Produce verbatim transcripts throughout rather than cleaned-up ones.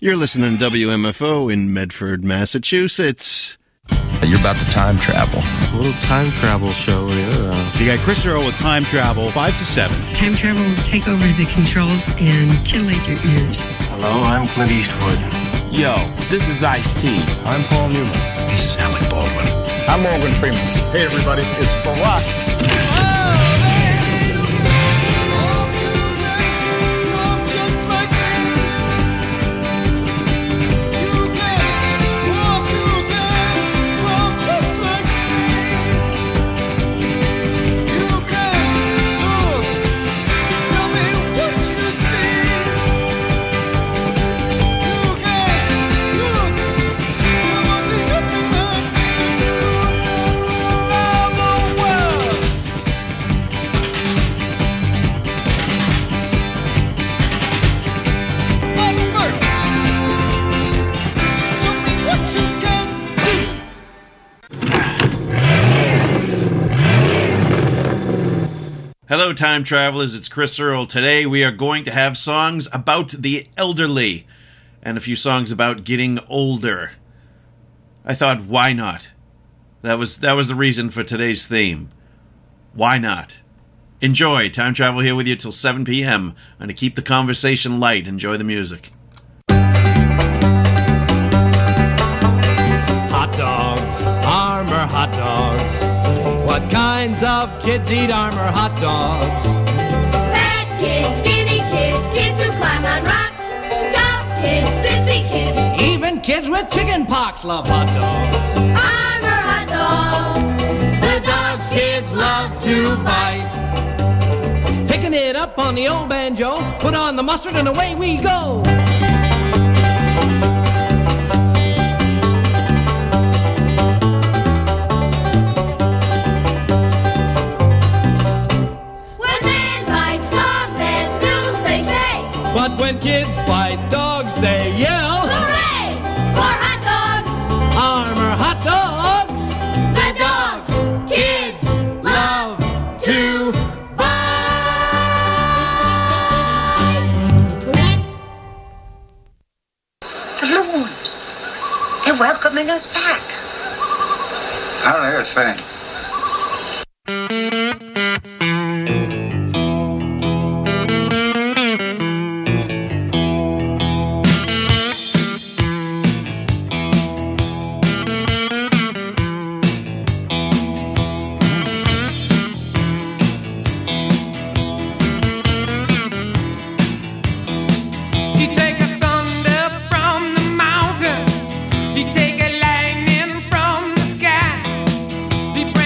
You're listening to W M F O in Medford, Massachusetts. You're about to time travel. A little time travel show, yeah. You got Chris Earl with Time Travel, five to seven. Time travel will take over the controls and titillate your ears. Hello, I'm Clint Eastwood. Yo, this is Ice-T. I'm Paul Newman. This is Alec Baldwin. I'm Morgan Freeman. Hey, everybody, it's Barack. Hello, time travelers. It's Chris Earl. Today we are going to have songs about the elderly and a few songs about getting older. I thought, why not? That was that was the reason for today's theme. Why not? Enjoy. Time travel here with you till seven p.m. And to keep the conversation light, enjoy the music. Hot dogs, Armour hot dogs. What kinds of kids eat Armour hot dogs? Fat kids, skinny kids, kids who climb on rocks, tough kids, sissy kids, even kids with chicken pox love hot dogs. Armour hot dogs, the dogs kids love to bite. Picking it up on the old banjo, put on the mustard and away we go. But when kids bite dogs, they yell, hooray! For hot dogs! Armour hot dogs! The dogs kids love to bite! Balloons! They're welcoming us back. I don't hear a thing. He take a lightning from the sky. He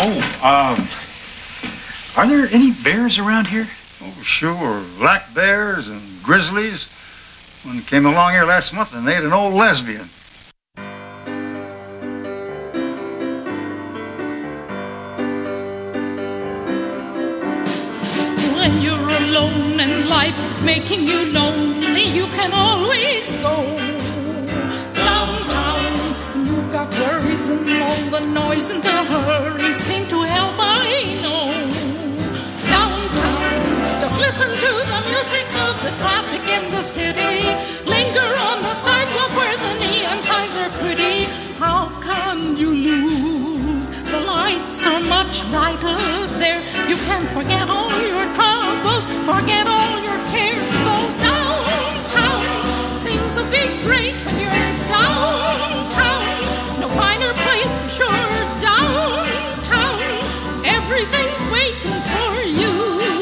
Oh, um, are there any bears around here? Oh, sure. Black bears and grizzlies. One came along here last month and they ate an old lesbian. When you're alone and life is making you lonely, you can always go downtown. You've got worries and all the noise and the hurry seem to help, I know. Downtown, just listen to the music of the traffic in the city. Linger on the sidewalk where the neon signs are pretty. How can you lose? The lights are much brighter there. You can forget all your troubles, forget all your cares. Go downtown. Things will be great when you're downtown. No finer place for sure. Downtown. Everything's waiting for you.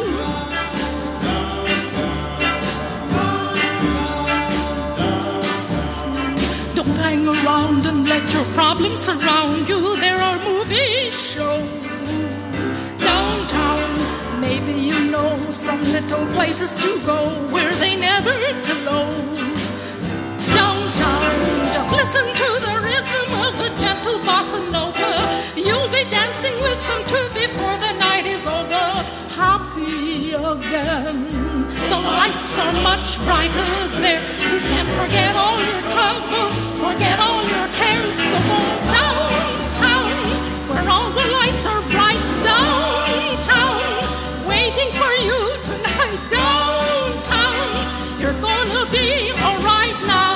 Don't hang around and let your problems surround you. There are movie shows downtown. Maybe you know some little places to go where they never close. Downtown, just listen to the rhythm of a gentle bossa nova. You'll be dancing with them too before the night is over. Happy again. The lights are much brighter there. You can forget all your troubles, forget all your cares. So go downtown, where all the lights are bright. Downtown, waiting for you tonight. Downtown, you're gonna be alright now.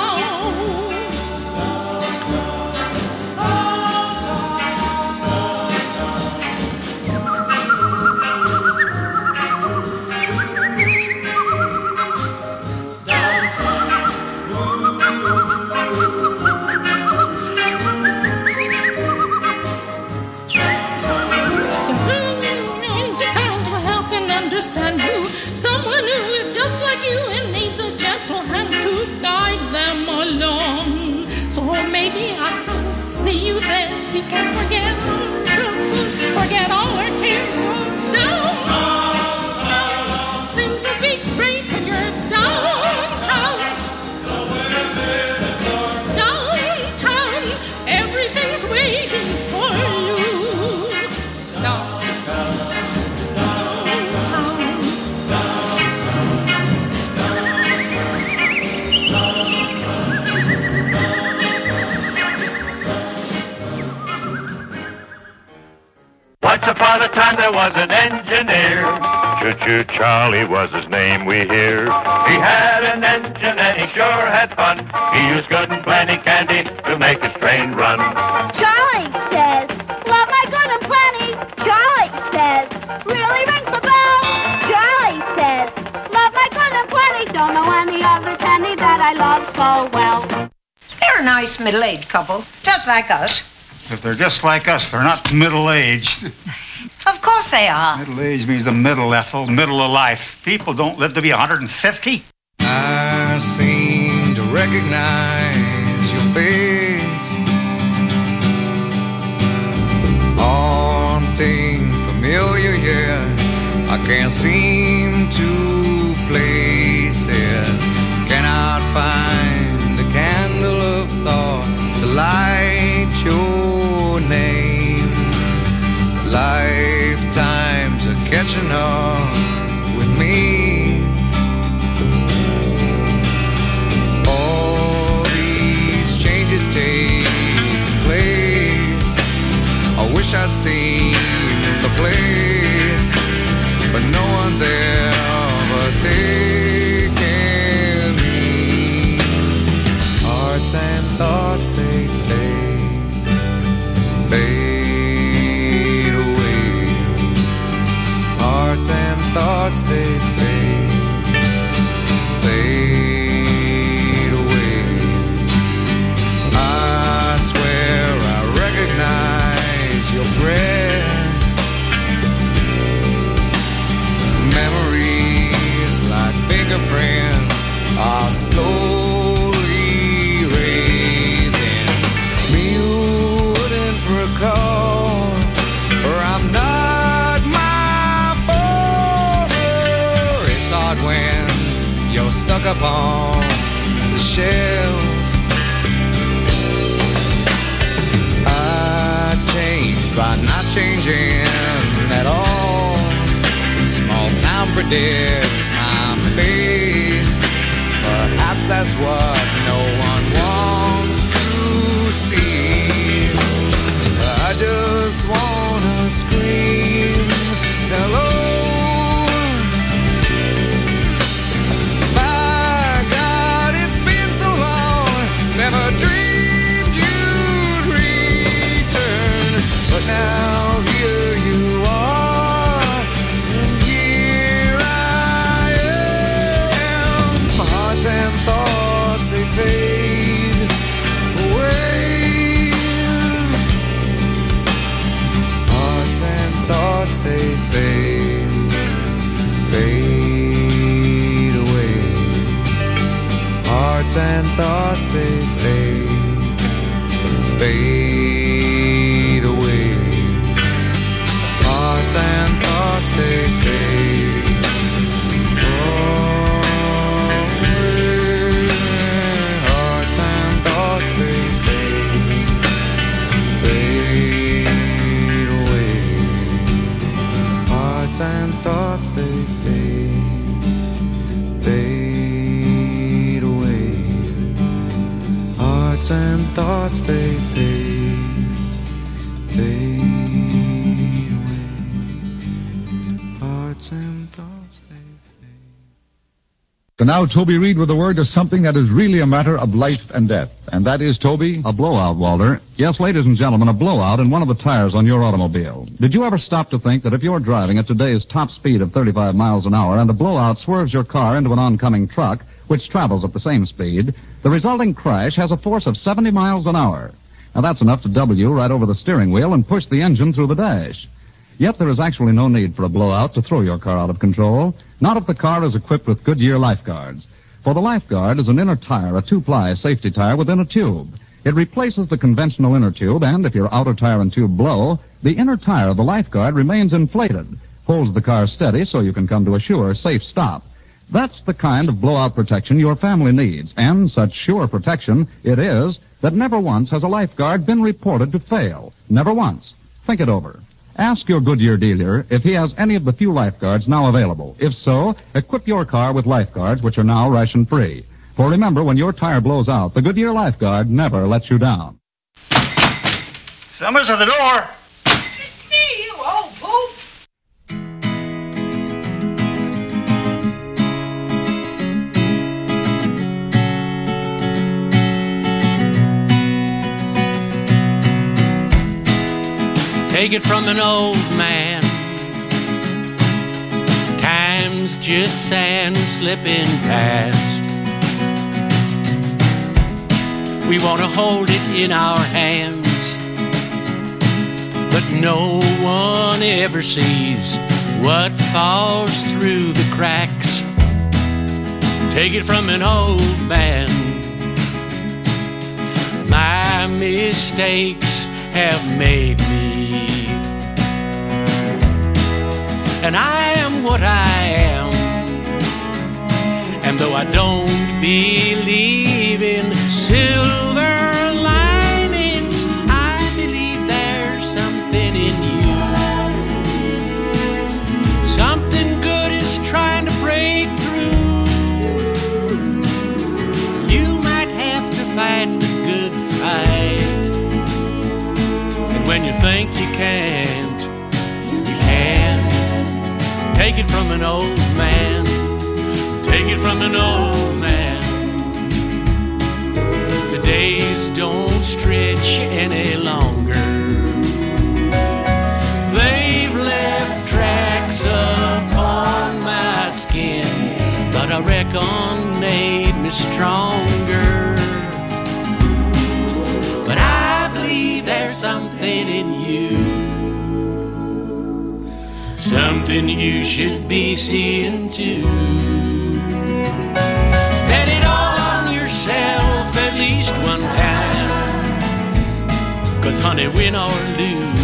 Understand you, someone who is just like you and needs a gentle hand to guide them along. So maybe I'll see you then. We can forget, forget all our cares. So downtown, things will be great when you're downtown. Downtown, everything's waiting for you. Downtown. Once upon a time there was an engineer. Choo-choo Charlie was his name, we hear. He had an engine and he sure had fun. He used good and plenty candy to make his train run. Charlie says, love my good and plenty. Charlie says, really rings the bell. Charlie says, love my good and plenty. Don't know any other candy that I love so well. They're a nice middle-aged couple, just like us. If they're just like us, they're not middle-aged. Of course they are. Middle-aged means the middle, Ethel, middle of life. People don't live to be one hundred fifty. I seem to recognize your face. Haunting, familiar, yeah. I can't seem to place it. Cannot find a candle of thought to light your name. Lifetimes are catching up with me. All these changes take place. I wish I'd seen the place, but no one's ever on the shelf. I changed by not changing at all. Small town predicts my fate. Perhaps that's what no one wants to see. I just wanna scream hello. My God, it's been so long. Never dreamed you'd return, but now here you are, and here I am. My hearts and thoughts, they fade away. Hearts and thoughts, they fade, fade away. Hearts and thoughts, they fade, fade away. Hearts and thoughts, they fade away. Hearts and thoughts, they fade, fade away. Hearts and thoughts, they fade, fade away. Hearts and thoughts, they fade, fade away. Hearts and thoughts, they So now Toby Reed with a word to something that is really a matter of life and death. And that is, Toby? A blowout, Walter. Yes, ladies and gentlemen, a blowout in one of the tires on your automobile. Did you ever stop to think that if you're driving at today's top speed of thirty-five miles an hour and a blowout swerves your car into an oncoming truck, which travels at the same speed, the resulting crash has a force of seventy miles an hour. Now that's enough to double you right over the steering wheel and push the engine through the dash. Yet there is actually no need for a blowout to throw your car out of control, not if the car is equipped with Goodyear Life Guards. For the Life Guard is an inner tire, a two-ply safety tire within a tube. It replaces the conventional inner tube, and if your outer tire and tube blow, the inner tire of the Life Guard remains inflated, holds the car steady so you can come to a sure, safe stop. That's the kind of blowout protection your family needs, and such sure protection it is that never once has a Life Guard been reported to fail. Never once. Think it over. Ask your Goodyear dealer if he has any of the few Life Guards now available. If so, equip your car with Life Guards, which are now ration-free. For remember, when your tire blows out, the Goodyear Life Guard never lets you down. Somebody's at the door. See you, old boot. Take it from an old man. Time's just sand slipping past. We want to hold it in our hands, but no one ever sees what falls through the cracks. Take it from an old man. My mistakes have made me, and I am what I am. And though I don't believe in silver linings, I believe there's something in you. Something good is trying to break through. You might have to fight the good fight, and when you think you can't, you can. Take it from an old man. Take it from an old man. The days don't stretch any longer. They've left tracks upon my skin, but I reckon made me stronger. But I believe there's something in you, something you should be seeing too. Bet it all on yourself at least one time, 'cause honey, win or lose,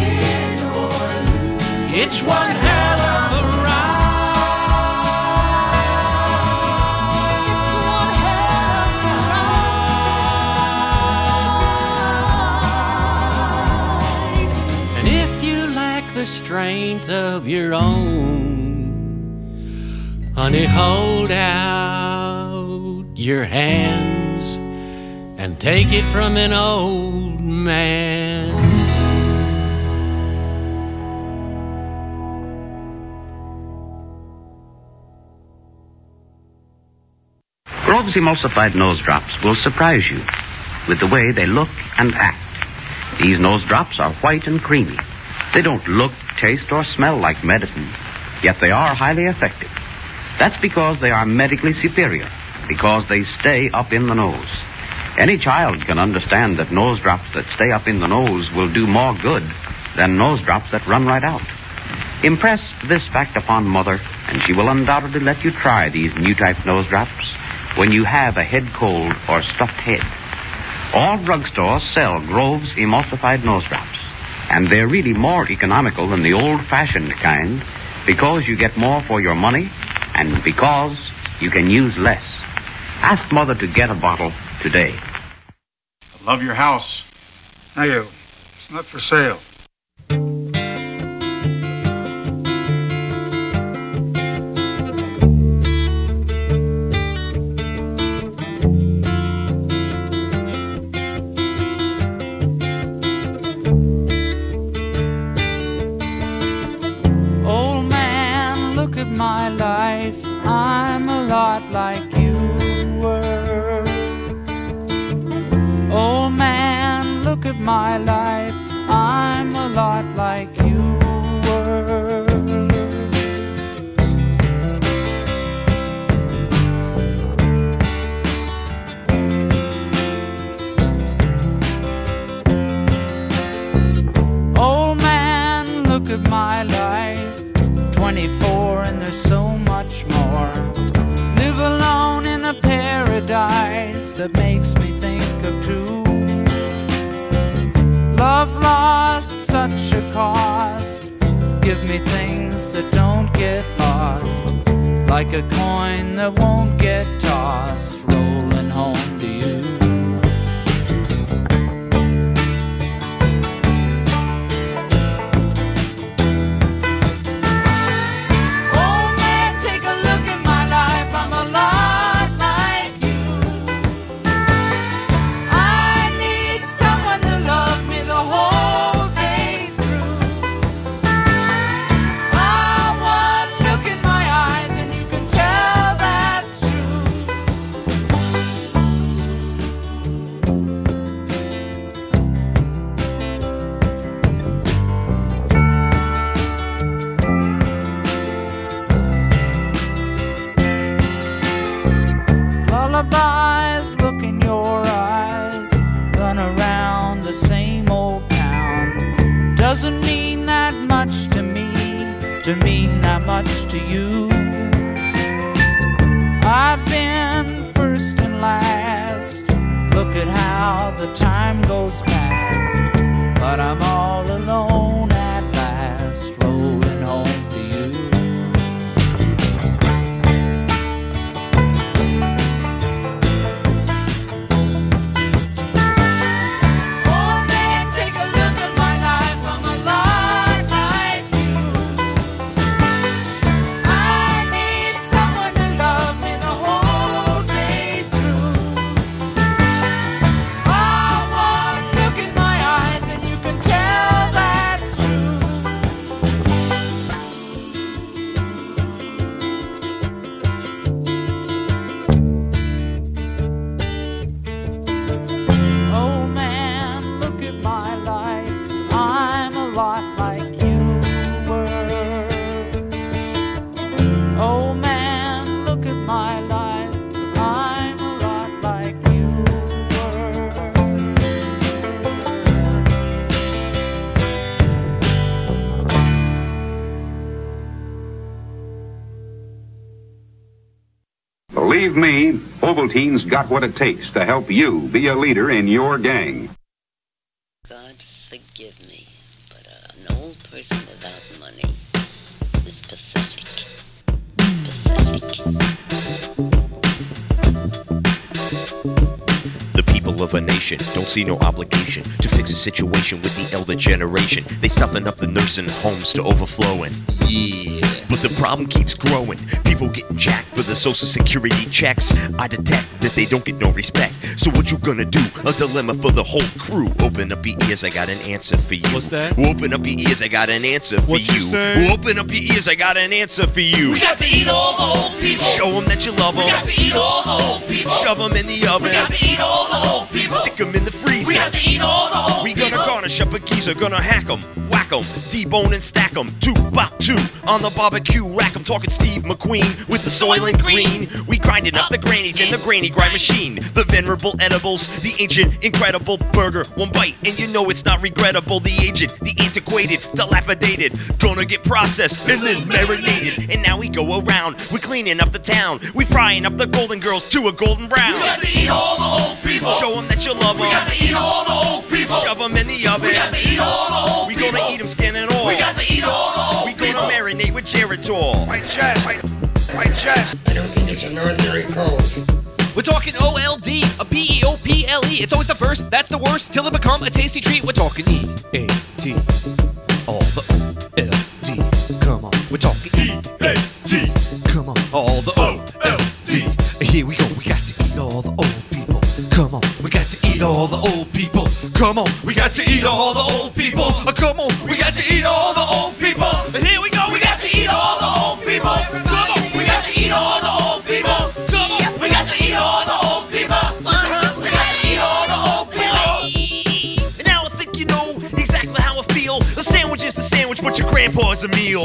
it's one hell of a ride. It's strength of your own. Honey, hold out your hands and take it from an old man. Grove's emulsified nose drops will surprise you with the way they look and act. These nose drops are white and creamy. They don't look, taste, or smell like medicine, yet they are highly effective. That's because they are medically superior, because they stay up in the nose. Any child can understand that nose drops that stay up in the nose will do more good than nose drops that run right out. Impress this fact upon mother, and she will undoubtedly let you try these new type nose drops when you have a head cold or stuffed head. All drugstores sell Grove's emulsified nose drops, and they're really more economical than the old-fashioned kind because you get more for your money and because you can use less. Ask Mother to get a bottle today. I love your house. Thank you. It's not for sale. My life, I'm a lot like you were. Oh man, look at my life, I'm a lot like you were. Oh man, look at my life, twenty-four and there's so much more. Live alone in a paradise that makes me think of two. Love lost, such a cost. Give me things that don't get lost, like a coin that won't get tossed, rolling home to you. Lullabies, look in your eyes, run around the same old town. Doesn't mean that much to me, to mean that much to you. I've been first and last, look at how the time goes past. But I'm all alone at last, rolling home to you. Believe me, Ovaltine's got what it takes to help you be a leader in your gang. God forgive me, but uh, an old person without money is pathetic. Pathetic. The people soul of a nation. Don't see no obligation to fix a situation with the elder generation. They stuffing up the nursing homes to overflowing. Yeah. But the problem keeps growing. People getting jacked for the social security checks. I detect that they don't get no respect. So what you gonna do? A dilemma for the whole crew. Open up your ears, I got an answer for you. What's that? Open up your ears, I got an answer for What you you. say? Open up your ears, I got an answer for you. We got to eat all the old people. Show them that you love them. We got to eat all the old people. Shove them in the oven. We got to eat all the old people. Stick them in the freezer. We got to eat all the old We people. gonna garnish up a geezer, gonna hack them, whack them, debone and stack them. Two, bop, two, on the barbecue rack. I'm talking Steve McQueen with the Soylent Green. We grinding up the grannies in the granny grind machine. The venerable edibles, the ancient, incredible burger. One bite and you know it's not regrettable. The aged, the antiquated, dilapidated, gonna get processed and then marinated. And now we go around, we cleaning up the town. We frying up the golden girls to a golden brown. We got to eat all the old people. Show them that you love them. We got to eat all the old people. Shove them in the oven. We got to eat all the old We people. gonna eat them skin and all. We got to eat all the old We people. gonna marinate with Geritol. White chest, white, white chest. I don't think it's an ordinary cold. We're talking O L D, a B E O P L E. It's always the first, that's the worst, till it become a tasty treat. We're talking E A T, all the O L D. Come on, we're talking E A T. Come on, all the O L D. Here we go, we got to eat all the old people. Come on, we got to eat all the old people. Come on, we got to eat all the old people. Uh, come on, we got to eat all the old people. And here we go, we got to eat all the old people. Come on, we got to eat all the old people. Come on, we got to eat all the old people. We got to eat all the old people. And now I think you know exactly how I feel. A sandwich is a sandwich, but your grandpa is a meal.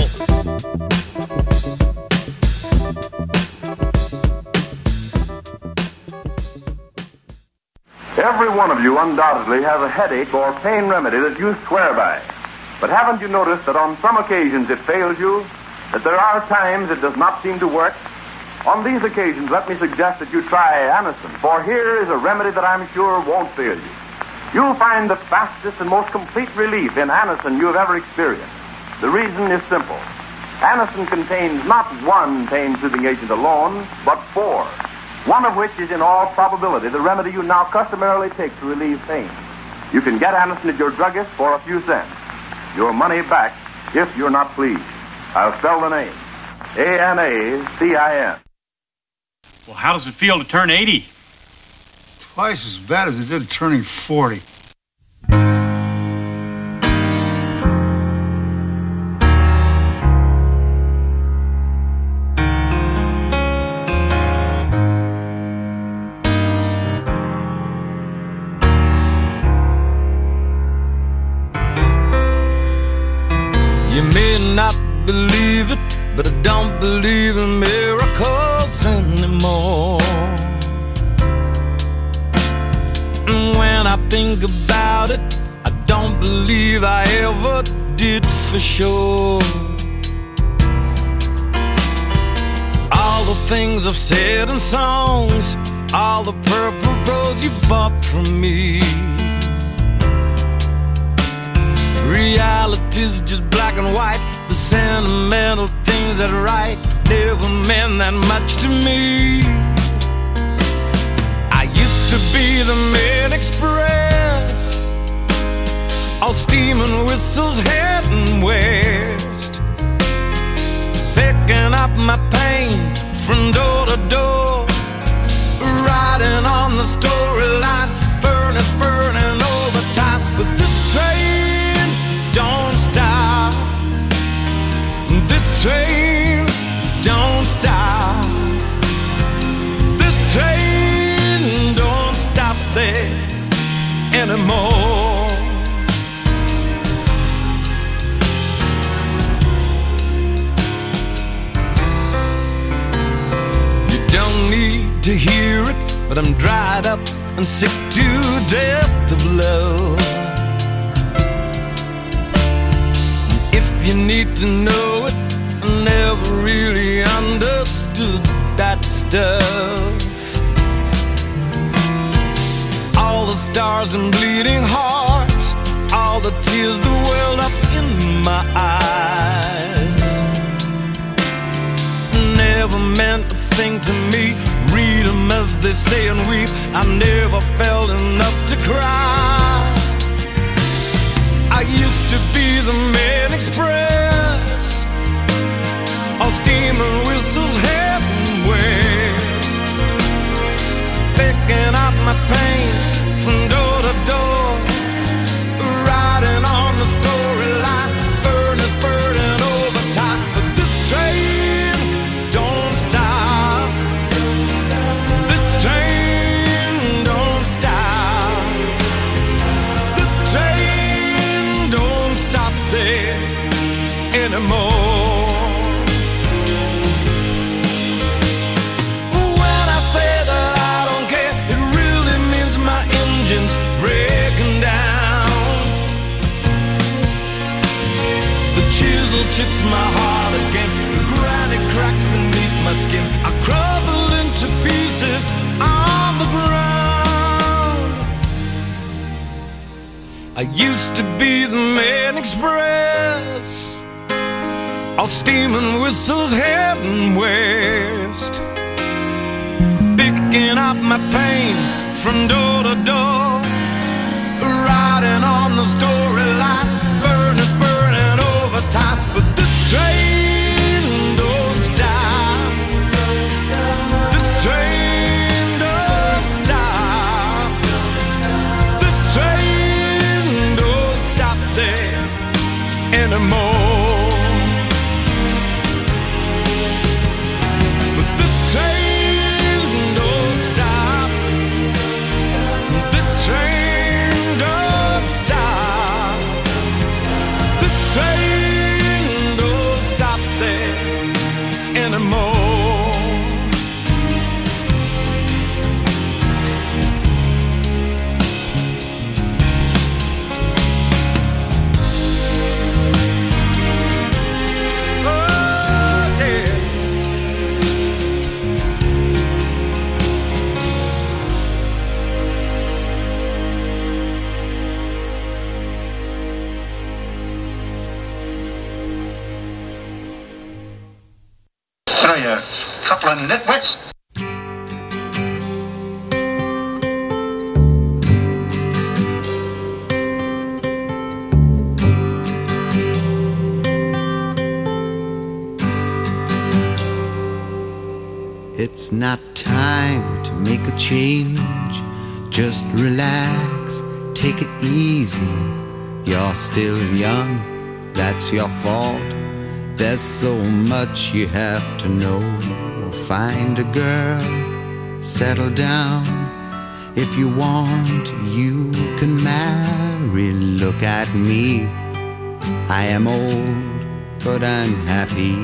Every one of you undoubtedly has a headache or pain remedy that you swear by. But haven't you noticed that on some occasions it fails you? That there are times it does not seem to work? On these occasions, let me suggest that you try Anacin, for here is a remedy that I'm sure won't fail you. You'll find the fastest and most complete relief in Anacin you have ever experienced. The reason is simple. Anacin contains not one pain-soothing agent alone, but four, one of which is in all probability the remedy you now customarily take to relieve pain. You can get Anacin at your druggist for a few cents. Your money back if you're not pleased. I'll spell the name. A N A C I N. Well, how does it feel to turn eighty? Twice as bad as it did turning forty. You may not believe it, but I don't believe in miracles anymore. And when I think about it, I don't believe I ever did for sure. All the things I've said in songs, all the purple rose you bought from me, reality's just black and white. The sentimental things that write never meant that much to me. I used to be the Mid Express, all steam and whistles heading west, picking up my pain from door to door, riding on the storyline, furnace burning overtime. But this train don't stop. This train don't stop. This train don't stop there anymore. You don't need to hear it, but I'm dried up and sick to death of love. You need to know it, I never really understood that stuff. All the stars and bleeding hearts, all the tears that welled up in my eyes, never meant a thing to me. read them as they say and weep. I never felt enough to cry. I used to be the Man Express, all steam and whistles heading west, picking up my pain from door to door, riding on the storyline, furnace burning overtime. But this train don't stop. This train don't stop. This train don't stop there anymore. When I say that I don't care, it really means my engine's breaking down. The chisel chips my heart again, the granite cracks beneath my skin. I crumble into pieces on the ground. I used to be the Man Express, all steam and whistles heading west, picking up my pain from door to door, riding on the storyline, furnace burning overtime. But this train don't stop. This train don't stop. This train don't stop there anymore. But this train don't stop. This train don't stop. This train don't stop there anymore. Oh, yeah. What are you, a couple of nitwits? It's not time to make a change. Just relax, take it easy. You're still young, that's your fault. There's so much you have to know. Find a girl, settle down. If you want, you can marry. Look at me, I am old, but I'm happy.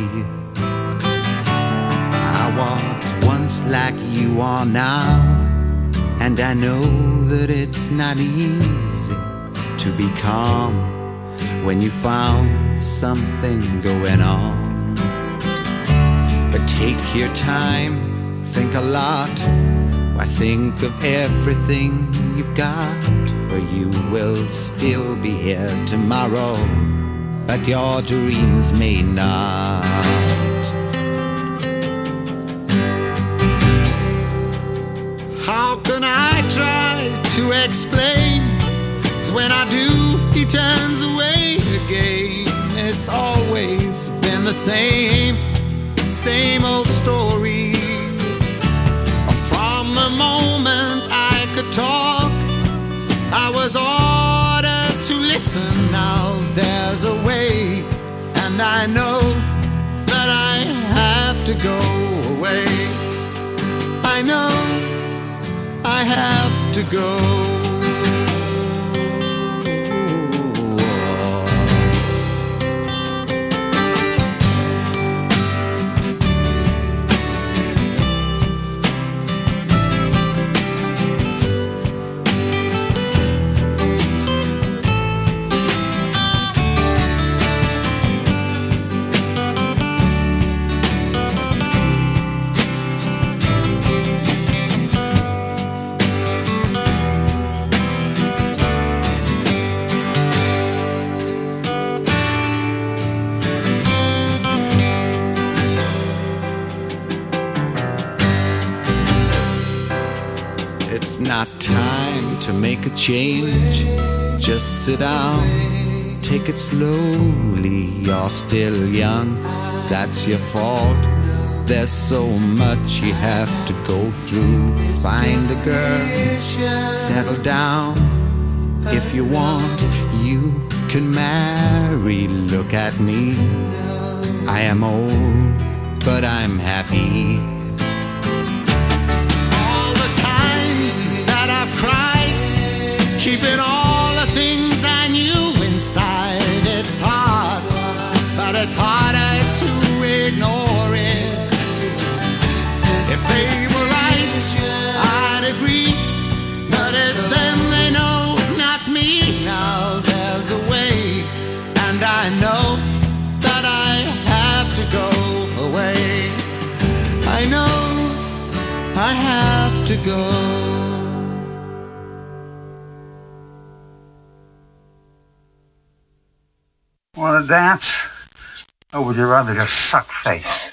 I was once like you are now, and I know that it's not easy to be calm when you found something going on. But take your time, think a lot. Why, think of everything you've got, for you will still be here tomorrow, but your dreams may not. How can I try to explain? When I do, he turns away again. It's always been the same, same old story. From the moment I could talk, I was ordered to listen. Now there's a way, and I know that I have to go away. I know I have to go. not time to make a change. Just sit down, take it slowly. You're still young, that's your fault. There's so much you have to go through. Find a girl, settle down. If you want, you can marry. Look at me, I am old, but I'm happy. All the times that I've cried, keeping all the things I knew inside. It's hard, but it's harder to ignore it. If they were right, I'd agree, but it's them they know, not me. Now there's a way, and I know that I have to go away. I know I have to go. Want to dance? Or would you rather just suck face?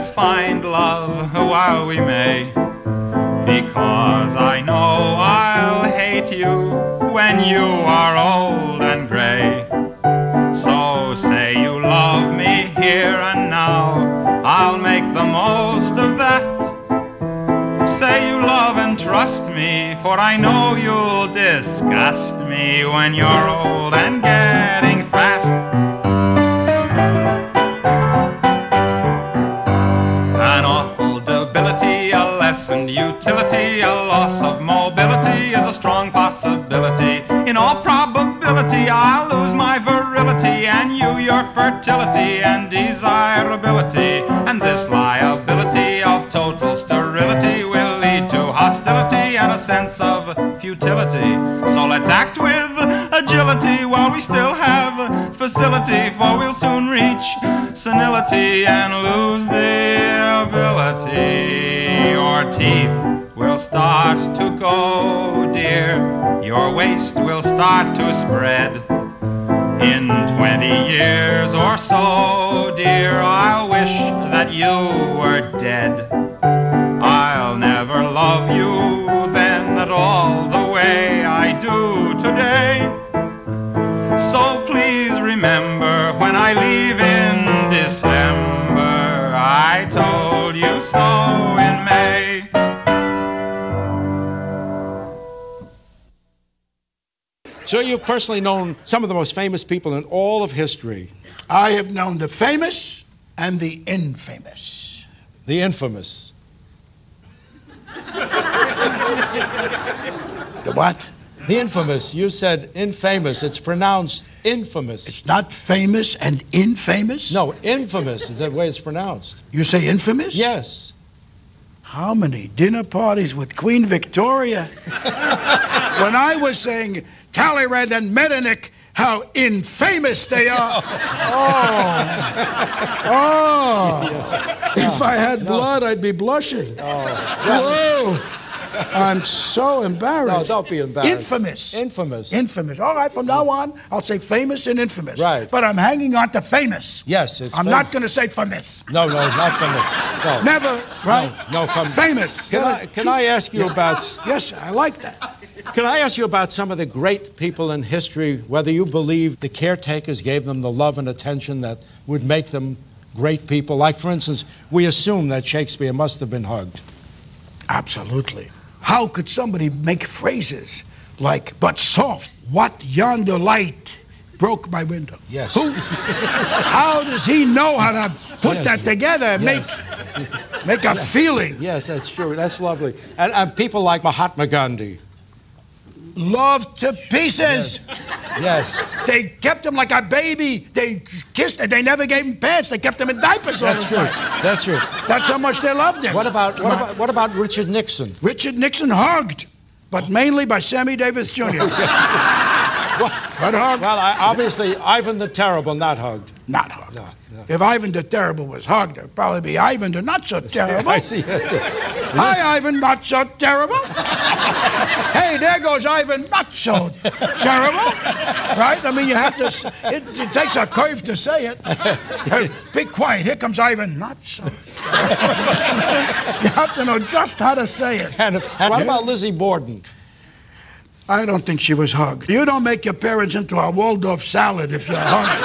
us find love while we may. Because I know I'll hate you when you are old and gray. So say you love me here and now, I'll make the most of that. Say you love and trust me, for I know you'll disgust me when you're old and getting fat. An awful debility, a lessened utility, a loss of mobility is a strong possibility. In all probability, I'll lose my virility, and you your fertility and desirability. And this liability of total sterility will lead to hostility and a sense of futility. So let's act with agility while we still have facility, for we'll soon reach senility and lose the ability. Your teeth will start to go, dear. Your waist will start to spread. In twenty years or so, dear, I'll wish that you were dead. I'll never love you then at all the way I do today. So please remember, when I leave in December, I told you so in May. So you've personally known some of the most famous people in all of history. I have known the famous and the infamous. The infamous. The what? The infamous. You said infamous. It's pronounced infamous. It's not famous and infamous? No, infamous is the way it's pronounced. You say infamous? Yes. How many dinner parties with Queen Victoria? When I was saying Talleyrand and Metternich, how infamous they are. Oh. Oh. If I had blood, I'd be blushing. Whoa. I'm so embarrassed. No, don't be embarrassed. Infamous. Infamous. Infamous. All right, from now on, I'll say famous and infamous. Right. But I'm hanging on to famous. Yes, it's I'm fam- not going to say famous. No, no, not famous. No. Never, right? No, no fam- famous. Can I, can I ask you Yeah. about... Yes, I like that. Can I ask you about some of the great people in history, whether you believe the caretakers gave them the love and attention that would make them great people? Like, for instance, we assume that Shakespeare must have been hugged. Absolutely. How could somebody make phrases like, but soft, what yonder light broke my window? Yes. Who? How does he know how to put Yes. that together and Yes. make, make a Yes. feeling? Yes, that's true. That's lovely. And, and people like Mahatma Gandhi. Loved to pieces. Yes. They kept him like a baby. They kissed him. They never gave him pants. They kept him in diapers all That's the true. time. That's true. That's how much they loved him. What about what about what about Richard Nixon? Richard Nixon hugged, but mainly by Sammy Davis Junior Well, But hugged. well I, obviously, Ivan the Terrible not hugged. Not hugged. No, no. If Ivan the Terrible was hugged, it'd probably be Ivan the Not So Terrible. I see. Hi, Ivan, not so terrible. Hey, there goes Ivan, not so terrible. Right? I mean, you have to, it, it takes a curve to say it. Hey, be quiet, here comes Ivan, not so terrible. You have to know just how to say it. And, and what about Lizzie Borden? I don't think she was hugged. You don't make your parents into a Waldorf salad if you're hugged.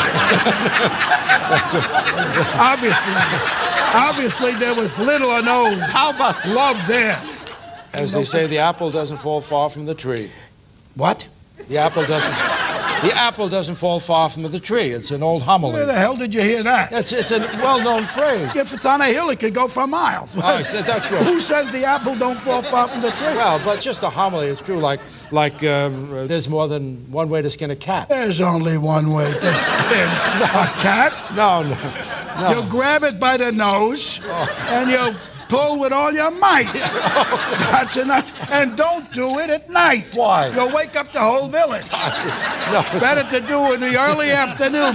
Obviously. Obviously, there was little or no How about love there. As they say, the apple doesn't fall far from the tree. What? The apple doesn't. The apple doesn't fall far from the tree. It's an old homily. Where the hell did you hear that? It's it's a well-known phrase. If it's on a hill, it could go for miles. Oh, I said that's right. Who says the apple don't fall far from the tree? Well, but just a homily. It's true. Like like um, there's more than one way to skin a cat. There's only one way to skin a cat. No, no, no. You grab it by the nose and you pull with all your might. That's enough. And don't do it at night. Why? You'll wake up the whole village. No. Better to do it in the early afternoon.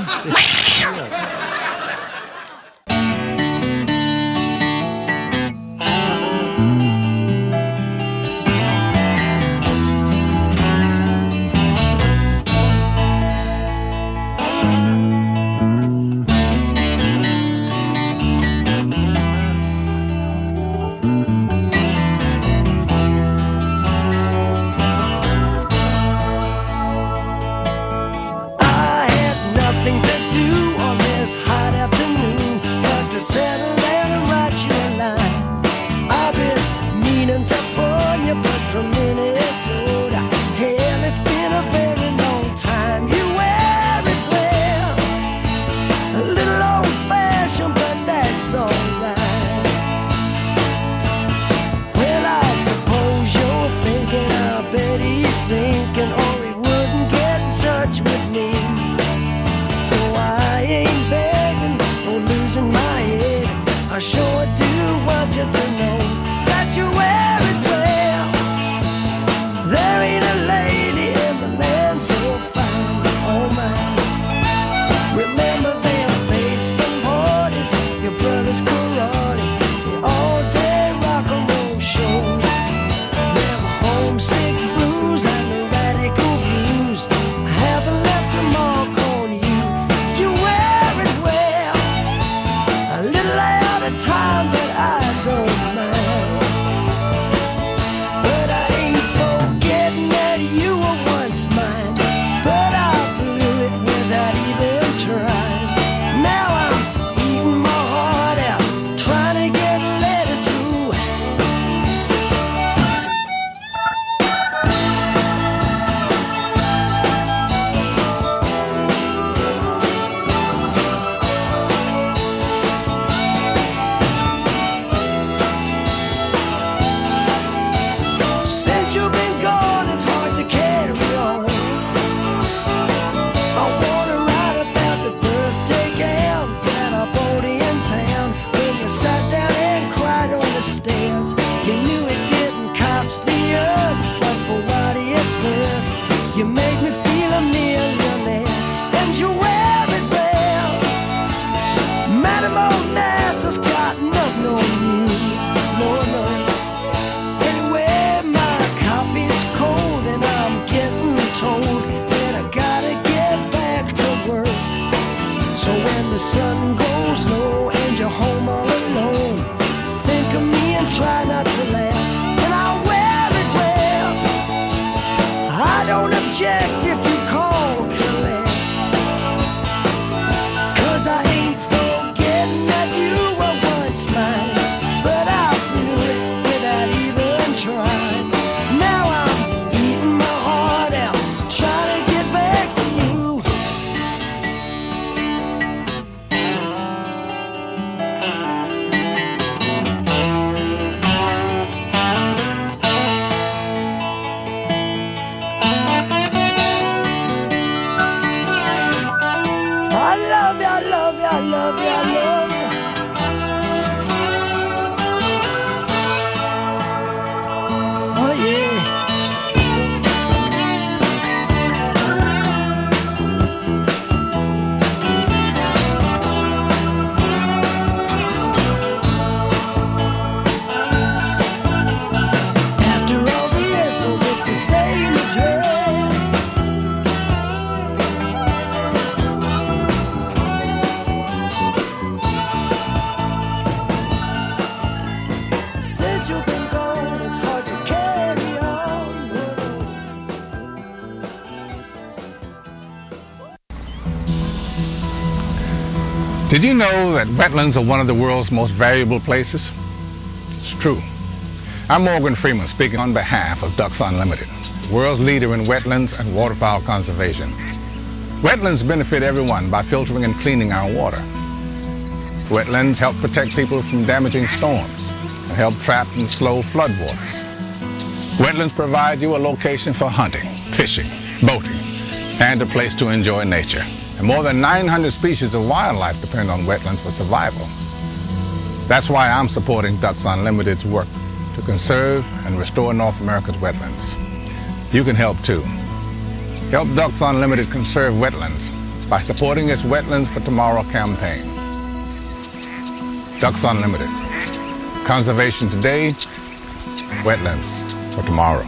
Did you know that wetlands are one of the world's most valuable places? It's true. I'm Morgan Freeman, speaking on behalf of Ducks Unlimited, the world's leader in wetlands and waterfowl conservation. Wetlands benefit everyone by filtering and cleaning our water. Wetlands help protect people from damaging storms and help trap and slow floodwaters. Wetlands provide you a location for hunting, fishing, boating, and a place to enjoy nature. And more than nine hundred species of wildlife depend on wetlands for survival. That's why I'm supporting Ducks Unlimited's work to conserve and restore North America's wetlands. You can help too. Help Ducks Unlimited conserve wetlands by supporting its Wetlands for Tomorrow campaign. Ducks Unlimited. Conservation today, wetlands for tomorrow.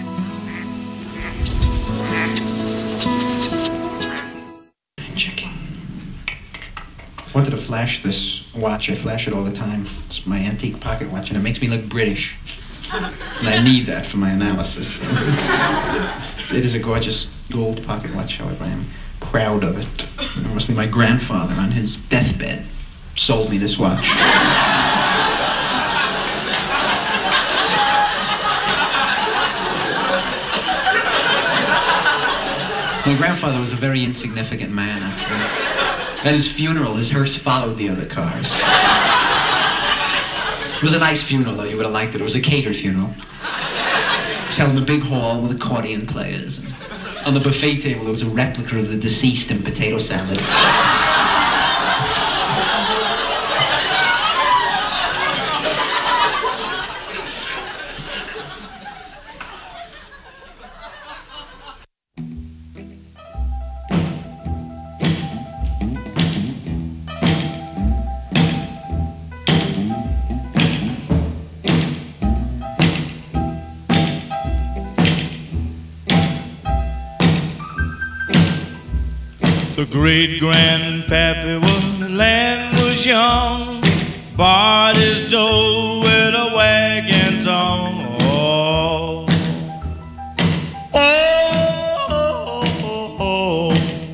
I wanted to flash this watch. I flash it all the time. It's my antique pocket watch, and it makes me look British. And I need that for my analysis. It's, it is a gorgeous gold pocket watch, however, I am proud of it. Honestly, my grandfather, on his deathbed, sold me this watch. My grandfather was a very insignificant man, actually. At his funeral, his hearse followed the other cars. It was a nice funeral, though. You would have liked it. It was a catered funeral. It was held in a big hall with accordion players. And on the buffet table, there was a replica of the deceased in potato salad. The great-grandpappy when the land was young, barred his door with a wagon tongue. Oh, oh, oh, oh.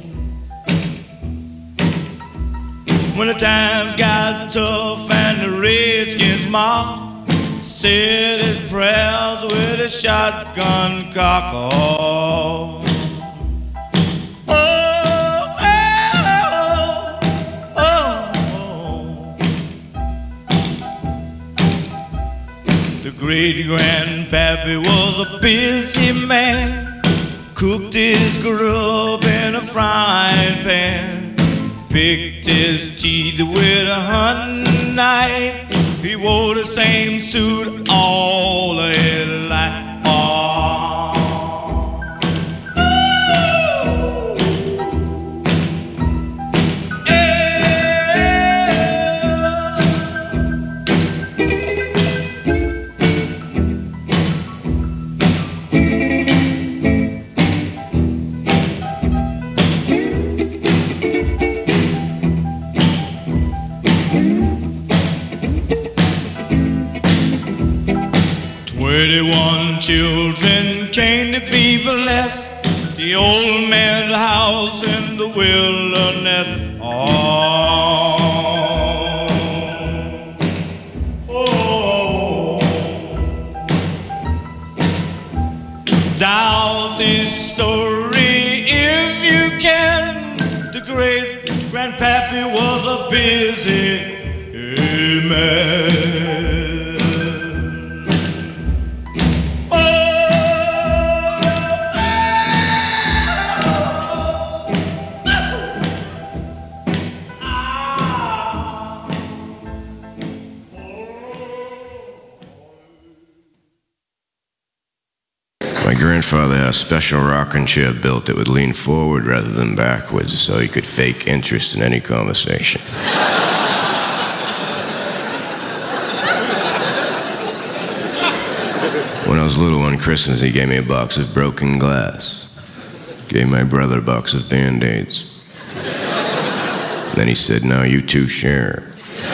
When the times got tough and the Redskins mob said his prayers with a shotgun cock. Oh. Great-grandpappy was a busy man, cooked his grub in a frying pan, picked his teeth with a hunting knife. He wore the same suit all his life. Oh. Twenty-one children came to be blessed, the old man's house in the wilderness. Oh, oh. Doubt this story if you can. The great grandpappy was a busy man. My grandfather had a special rocking chair built that would lean forward rather than backwards so he could fake interest in any conversation. When I was little one Christmas, he gave me a box of broken glass. Gave my brother a box of Band-Aids. Then he said, now you two share.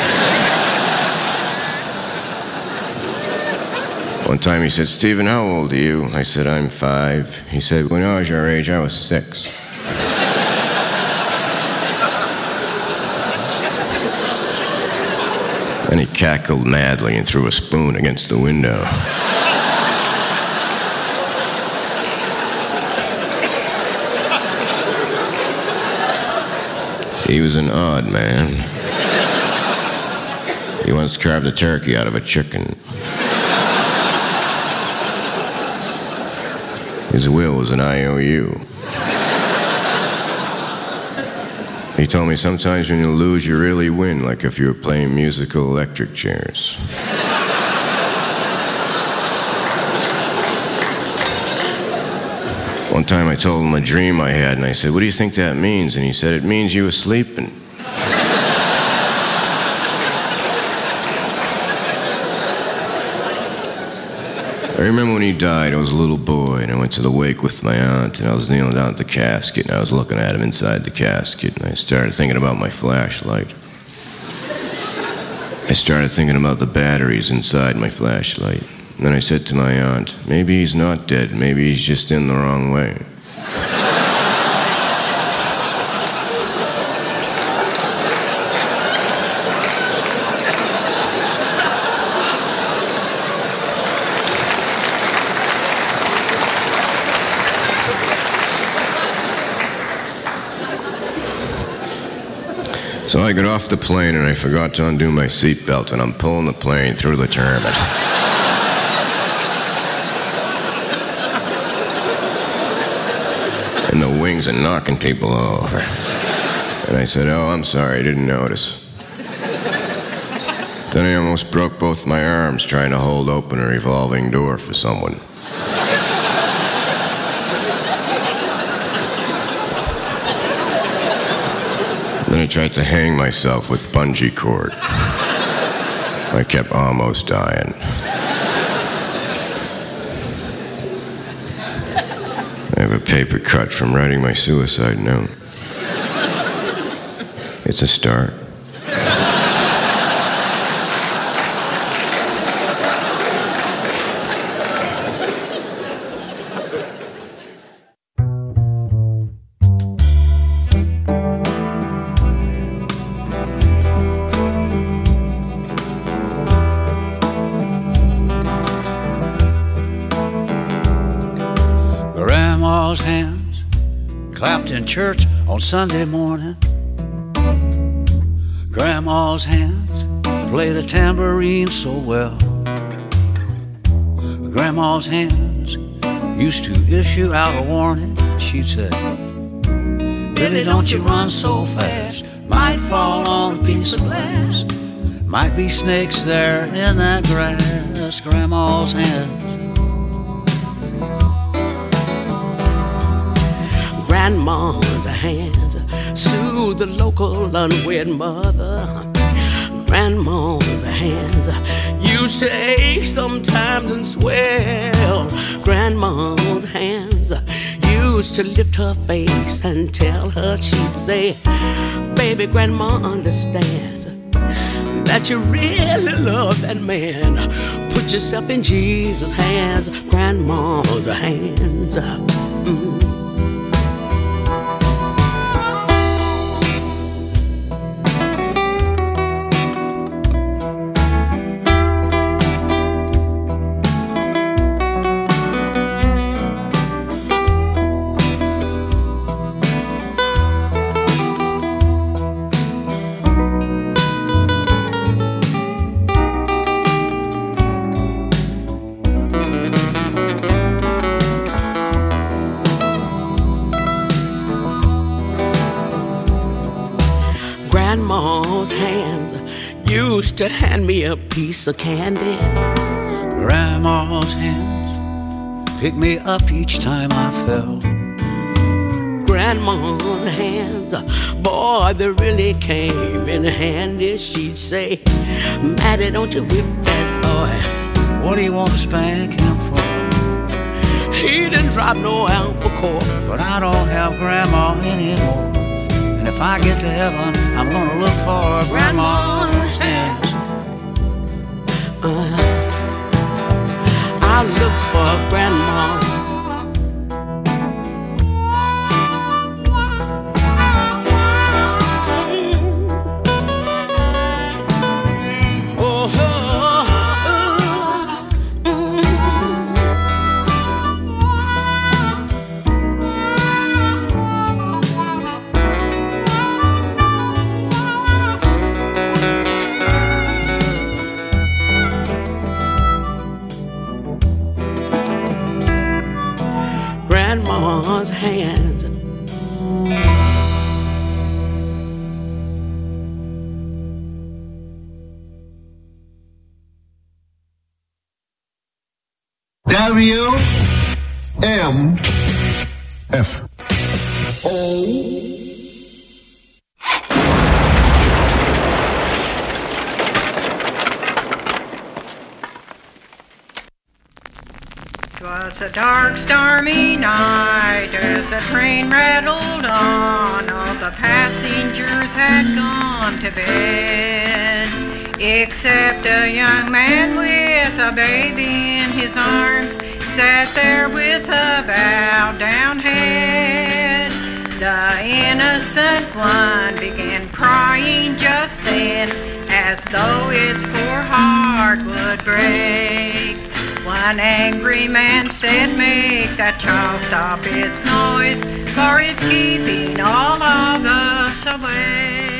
One time he said, Stephen, how old are you? I said, I'm five. He said, when I was your age, I was six. Then he cackled madly and threw a spoon against the window. He was an odd man. He once carved a turkey out of a chicken. His will was an I O U. He told me sometimes when you lose, you really win, like if you were playing musical electric chairs. One time I told him a dream I had, and I said, "What do you think that means?" And he said, "It means you were sleeping." I remember when he died, I was a little boy, and I went to the wake with my aunt, and I was kneeling down at the casket, and I was looking at him inside the casket, and I started thinking about my flashlight. I started thinking about the batteries inside my flashlight. And then I said to my aunt, maybe he's not dead, maybe he's just in the wrong way. So I got off the plane and I forgot to undo my seatbelt, and I'm pulling the plane through the tournament. And the wings are knocking people over. And I said, "Oh, I'm sorry, I didn't notice." Then I almost broke both my arms trying to hold open a revolving door for someone. Then I tried to hang myself with bungee cord. I kept almost dying. I have a paper cut from writing my suicide note. It's a start. Grandma's hands clapped in church on Sunday morning. Grandma's hands played a tambourine so well. Grandma's hands used to issue out a warning. She'd say, "Billy, don't you run so fast, might fall on a piece of glass. Might be snakes there in that grass." Grandma's hands. Grandma's hands soothe the local unwed mother. Grandma's hands used to ache sometimes and swell. Grandma's hands used to lift her face and tell her, she'd say, "Baby, Grandma understands that you really love that man. Put yourself in Jesus' hands." Grandma's hands. Mm. Grandma's hands used to hand me a piece of candy. Grandma's hands picked me up each time I fell. Grandma's hands, boy, they really came in handy. She'd say, "Maddie, don't you whip that boy. What do you want to spank him for? He didn't drop no albacore." But I don't have Grandma anymore. And if I get to heaven, I'm gonna look for Grandma's hands. Uh, I'll look for Grandma. Oh, Grandma's hands. W M F O. Twas a dark, stormy night as the train rattled on. All the passengers had gone to bed, except a young man with a baby in his arms sat there with a bowed down head. The innocent one began crying just then, as though its poor heart would break. One angry man said, "Make that child stop its noise, for it's keeping all of us awake."